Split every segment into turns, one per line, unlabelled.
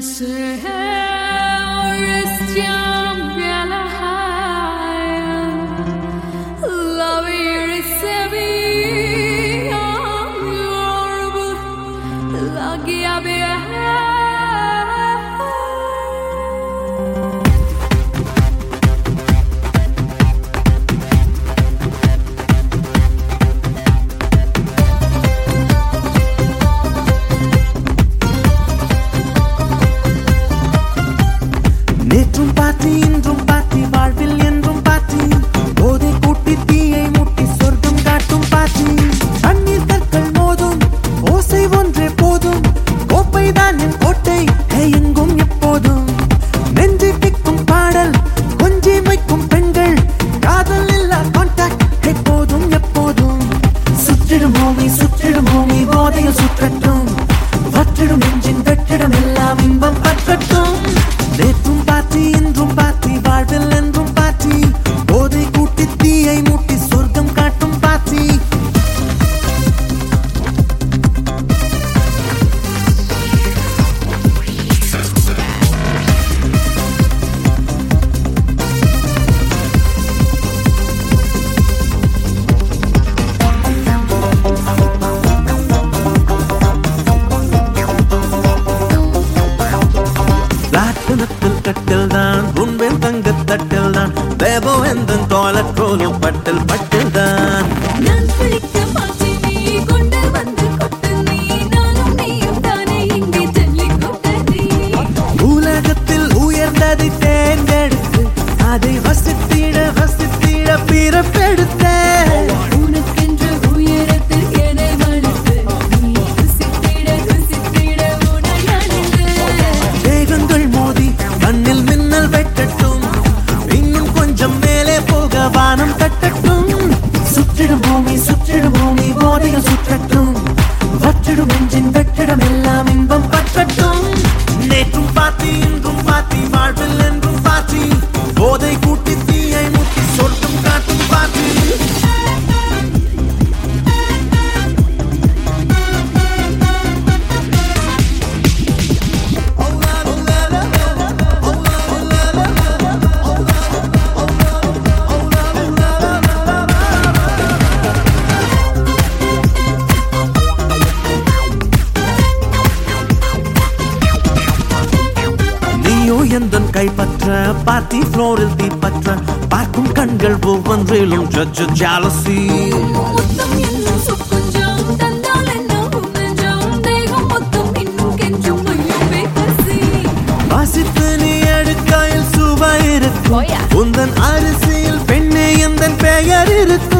Party floral தீப்பற்ற பார்க்கும் கண்கள் ஒவ்வொன்றிலும் judge jealousy
முத்தம் என்னும் சொற்குஞ்சம் தந்தால் என்னும் நெஞ்சம் தேகம் மொத்தம் இன்னும் கெஞ்சும் மையமே பசி
வாசித்து நீ எடுக்கையில் சுவை இருக்கும் உந்தன் அரிசியில் பெண்ணே எந்தன் பெயர் இருக்கும்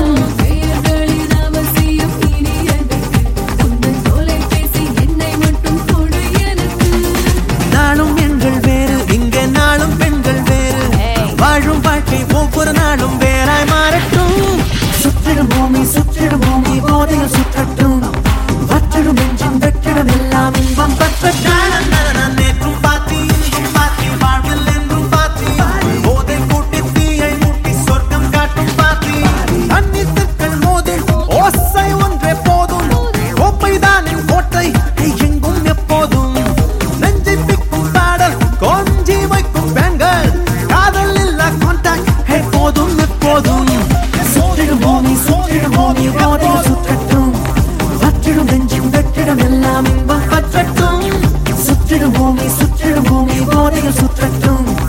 பெயர்களின் அவசியம் இனி எனக்கு உந்தன் தொலைபேசி என்னை மட்டும் கொடு எனக்கு
நாளும் எங்கள் வேறு இங்கே நாளும் பெண்கள் வேறு வாழும் வாழ்க்கை ஒவ்வொரு நாளும் வேறாய் மாறட்டும் சுற்றிடும் பூமி போதையில் சுற்றட்டும் வற்றிடும் நெஞ்சம் வெற்றிடம் எல்லாம் இன்பம் பற்றட்டும் நேற்றும் பாத்தி இன்றும் பாத்தி வாழ்வில் என்றும் பாத்தி போதை கூட்டி தீயை மூட்டி சொர்க்கம் காட்டும் பாத்தி அந்நித்தர்கள் மோதும் ஓசை ஒன்றே போதும் கோப்பைதான் என் கோட்டை எங்கும் எப்போதும் நெஞ்சை பிக்கும் பாடல் கொஞ்சி வைக்கும் பெண்கள் காதல் இல்ல கான்டாக்ட் எப்போதும் எப்போதும் சுற்றிடும் பூமி போதையில் சுற்றட்டும் வற்றிடும் நெஞ்சும் வெற்றிடம் எல்லாம் இன்பம் பற்றட்டும் சுற்றிடும் பூமி போதையில் சுற்றட்டும்